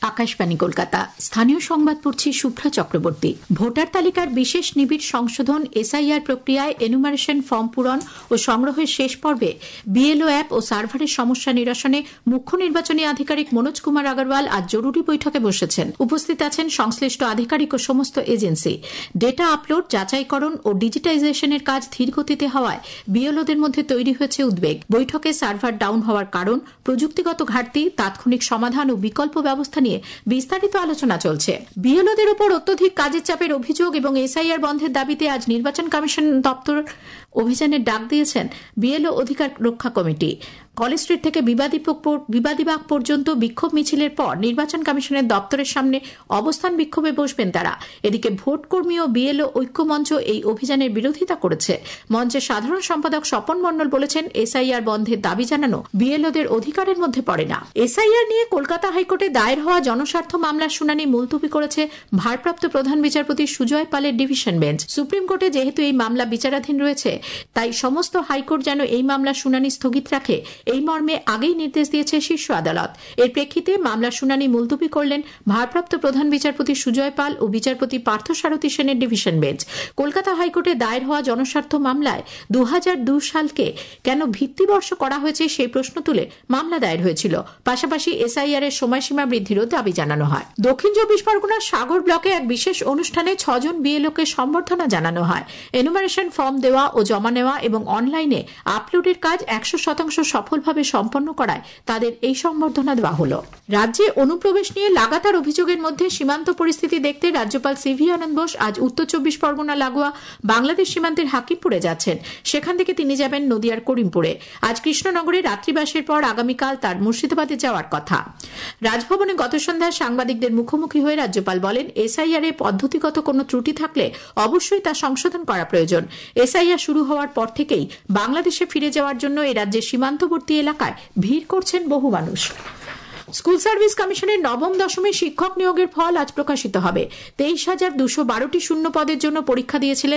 আকাশবাণী কলকাতা। স্থানীয় সংবাদ পড়ছি শুভ্রা চক্রবর্তী। ভোটার তালিকার বিশেষ নিবিড় সংশোধন এসআইআর প্রক্রিয়ায় এনুমারেশন ফর্ম পূরণ ও সংগ্রহের শেষ পর্বে বিএলও অ্যাপ ও সার্ভারের সমস্যা নিরসনে মুখ্য নির্বাচনী আধিকারিক মনোজ কুমার আগরওয়াল আজ জরুরি বৈঠকে বসেছেন। উপস্থিত আছেন সংশ্লিষ্ট আধিকারিক ও সমস্ত এজেন্সি। ডেটা আপলোড, যাচাইকরণ ও ডিজিটাইজেশনের কাজ ধীর গতিতে হওয়ায় বিএলওদের মধ্যে তৈরি হয়েছে উদ্বেগ। বৈঠকে সার্ভার ডাউন হওয়ার কারণ, প্রযুক্তিগত ঘাটতি, তাৎক্ষণিক সমাধান ও বিকল্প ব্যবস্থা নিয়ে বিস্তারিত আলোচনা চলছে। বিএলওদের উপর অত্যধিক কাজের চাপের অভিযোগ এবং এসআইআর বন্ধের দাবিতে আজ নির্বাচন কমিশন দপ্তর অভিযানের ডাক দিয়েছেন বিএলও অধিকার রক্ষা কমিটি। কলেজ স্ট্রিট থেকে বিবাদীবাগ পর্যন্ত বিক্ষোভ মিছিলের পর নির্বাচন কমিশনের দপ্তরের সামনে অবস্থান বিক্ষোভে বসবেন তারা। এদিকে ভোটকর্মী ও বিএলও ঐক্যমঞ্চ এই অভিযানের বিরোধিতা করেছে। মঞ্চের সাধারণ সম্পাদক স্বপন মণ্ডল বলেছেন, এসআইআর বন্ধের দাবি জানানো বিএলওদের অধিকারের মধ্যে পড়ে না। এসআইআর নিয়ে কলকাতা হাইকোর্টে দায়ের হওয়া জনস্বার্থ মামলার শুনানি মুলতবি করেছে ভারপ্রাপ্ত প্রধান বিচারপতি সুজয় পালের ডিভিশন বেঞ্চ। সুপ্রিম কোর্টে যেহেতু এই মামলা বিচারাধীন রয়েছে, তাই সমস্ত হাইকোর্ট যেন এই মামলার শুনানি স্থগিত রাখে, এই মর্মে আগেই নির্দেশ দিয়েছে শীর্ষ আদালত। এর প্রেক্ষিতে মামলার শুনানি মুলতবি করলেন ভারপ্রাপ্ত প্রধান বিচারপতি সুজয় পাল ও বিচারপতি পার্থসারথী সেনের ডিভিশন বেঞ্চ। কলকাতা হাইকোর্টে দায়ের হওয়া জনস্বার্থ মামলায় 2002 সালকে কেন ভিত্তিবর্ষ করা হয়েছে সেই প্রশ্ন তুলে মামলা দায়ের হয়েছিল। পাশাপাশি এসআইআর এর সময়সীমা বৃদ্ধিরও দাবি জানানো হয়। দক্ষিণ 24 পরগনার সাগর ব্লকে এক বিশেষ অনুষ্ঠানে 6 জন বিএলওকে সম্বর্ধনা জানানো হয়। এনুমারেশন ফর্ম দেওয়া ও জমা নেওয়া এবং অনলাইনে আপলোডের কাজ 100% সফলভাবে সম্পন্ন করায় তাদের এই সম্বর্ধনা দেওয়া হল। রাজ্যে অনুপ্রবেশ নিয়ে লাগাতার অভিযোগের মধ্যে সীমান্ত পরিস্থিতি দেখতে রাজ্যপাল সিভি আনন্দ বোস আজ উত্তর 24 পরগনা লাগোয়া বাংলাদেশ সীমান্তের হাকিমপুরে যাচ্ছেন। সেখান থেকে তিনি যাবেন নদিয়ার করিমপুরে। আজ কৃষ্ণনগরে রাত্রিবাসের পর আগামীকাল তার মুর্শিদাবাদে যাওয়ার কথা। রাজভবনে গত সন্ধ্যায় সাংবাদিকদের মুখোমুখি হয়ে রাজ্যপাল বলেন, এসআইআর এ পদ্ধতিগত কোনো ত্রুটি থাকলে অবশ্যই তা সংশোধন করা প্রয়োজন। এসআইআর শুরু হওয়ার পর থেকেই বাংলাদেশে ফিরে যাওয়ার জন্য এ রাজ্যের সীমান্তবর্তী এলাকায় ভিড় করছেন বহু মানুষ। স্কুল সার্ভিস কমিশনের নবম দশমের শিক্ষক নিয়োগের ফল আজ প্রকাশিত হবে। 23,212টি শূন্য পদের জন্য পরীক্ষা দিয়েছিলেন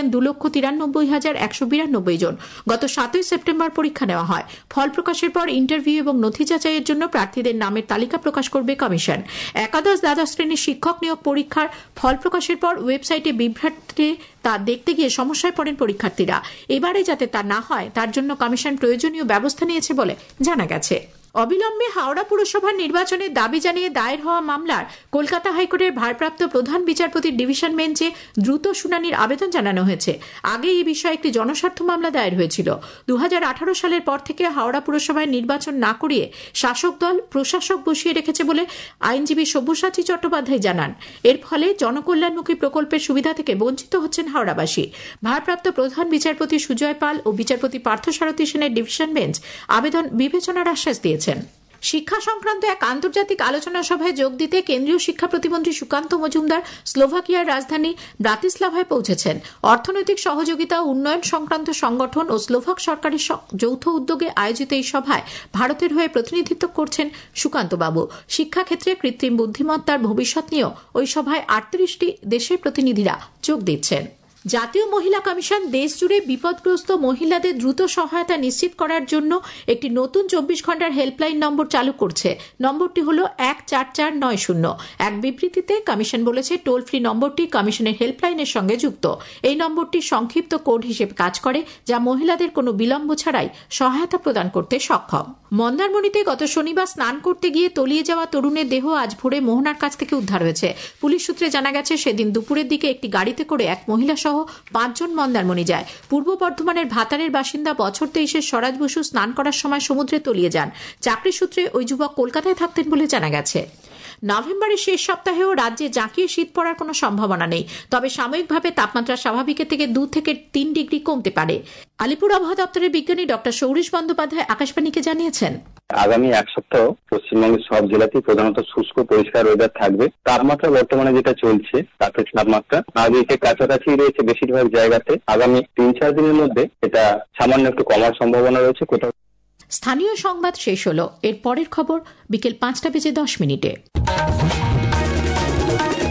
2,93,192 জন। গত 7 সেপ্টেম্বর পরীক্ষা নেওয়া হয়। ফল প্রকাশের পর ইন্টারভিউ এবং নথি যাচাইয়ের জন্য প্রার্থীদের নামের তালিকা প্রকাশ করবে কমিশন। একাদশ দ্বাদশ শ্রেণীর শিক্ষক নিয়োগ পরীক্ষার ফল প্রকাশের পর ওয়েবসাইটে বিভ্রাটে তা দেখতে গিয়ে সমস্যায় পড়েন পরীক্ষার্থীরা। এবারে যাতে তা না হয় তার জন্য কমিশন প্রয়োজনীয় ব্যবস্থা নিয়েছে বলে জানা গেছে। অবিলম্বে হাওড়া পুরসভার নির্বাচনের দাবি জানিয়ে দায়ের হওয়া মামলার কলকাতা হাইকোর্টের ভারপ্রাপ্ত প্রধান বিচারপতির ডিভিশন বেঞ্চে দ্রুত শুনানির আবেদন জানানো হয়েছে। আগে এই বিষয়ে একটি জনস্বার্থ মামলা দায়ের হয়েছিল। 2018 সালের পর থেকে হাওড়া পুরসভায় নির্বাচন না করিয়ে শাসক দল প্রশাসক বসিয়ে রেখেছে বলে আইনজীবী সব্যসাচী চট্টোপাধ্যায় জানান। এর ফলে জনকল্যাণমুখী প্রকল্পের সুবিধা থেকে বঞ্চিত হচ্ছেন হাওড়াবাসী। ভারপ্রাপ্ত প্রধান বিচারপতি সুজয় পাল ও বিচারপতি পার্থসারথী সেনের ডিভিশন বেঞ্চ আবেদন বিবেচনার আশ্বাস দিয়েছে। শিক্ষা সংক্রান্ত এক আন্তর্জাতিক আলোচনা সভায় যোগ দিতে কেন্দ্রীয় শিক্ষা প্রতিমন্ত্রী সুকান্ত মজুমদার স্লোভাকিয়ার রাজধানী ব্রাতিস্লাভায় পৌঁছেছেন। অর্থনৈতিক সহযোগিতা ও উন্নয়ন সংক্রান্ত সংগঠন ও স্লোভাক সরকারের যৌথ উদ্যোগে আয়োজিত এই সভায় ভারতের হয়ে প্রতিনিধিত্ব করছেন সুকান্তবাবু। শিক্ষাক্ষেত্রে কৃত্রিম বুদ্ধিমত্তার ভবিষ্যৎ নিয়েও ওই সভায় 38টি দেশের প্রতিনিধিরা যোগ দিচ্ছেন। জাতীয় মহিলা কমিশন দেশজুড়ে বিপদগ্রস্ত মহিলাদের দ্রুত সহায়তা নিশ্চিত করার জন্য একটি নতুন 24 ঘন্টার হেল্পলাইন নম্বর চালু করছে। নম্বরটি হল 14490। এক বিবৃতিতে কমিশন বলেছে, টোল ফ্রি নম্বরটি কমিশনের হেল্পলাইনের সঙ্গে যুক্ত। এই নম্বরটি সংক্ষিপ্ত কোড হিসেবে কাজ করে, যা মহিলাদের কোনো বিলম্ব ছাড়াই সহায়তা প্রদান করতে সক্ষম। মন্দারমণিতে গত শনিবার স্নান করতে গিয়ে তলিয়ে যাওয়া তরুণের দেহ আজ ভোরে মোহনার কাছ থেকে উদ্ধার হয়েছে। পুলিশ সূত্রে জানা গেছে, সেদিন দুপুরের দিকে একটি গাড়িতে করে এক মহিলা সহ 5 জন মন্দারমণি যায়। পূর্ব বর্ধমানের ভাতারের বাসিন্দা বছর 23-এর স্বরাজ বসু স্নান করার সময় সমুদ্রে তলিয়ে যান। চাকরি সূত্রে ওই যুবক কলকাতায় থাকতেন বলে জানা গেছে। নভেম্বরের শেষ সপ্তাহেও রাজ্যে জাঁকিয়ে শীত পড়ার কোনো সম্ভাবনা নেই, তবে সাময়িকভাবে তাপমাত্রা স্বাভাবিকের থেকে 2 থেকে 3 ডিগ্রি কমতে পারে। আলিপুর আবহাওয়া দপ্তরের বিজ্ঞানী ডক্টর সৌরিশ বন্দ্যোপাধ্যায় আকাশবাণীকে জানিয়েছেন, আগামী এক সপ্তাহ পশ্চিমবঙ্গের সব জেলাতেই প্রধানত শুষ্ক পরিষ্কার ওয়েদার থাকবে। তাপমাত্রা বর্তমানে যেটা চলছে তাতে তাপমাত্রা আগে কাছাকাছি রয়েছে বেশিরভাগ জায়গাতে। আগামী 3-4 দিনের মধ্যে এটা সামান্য একটু কমার সম্ভাবনা রয়েছে কোথাও। স্থানীয় সংবাদ শেষ হলো। এর পরের খবর বিকেল 5:10 মিনিটে।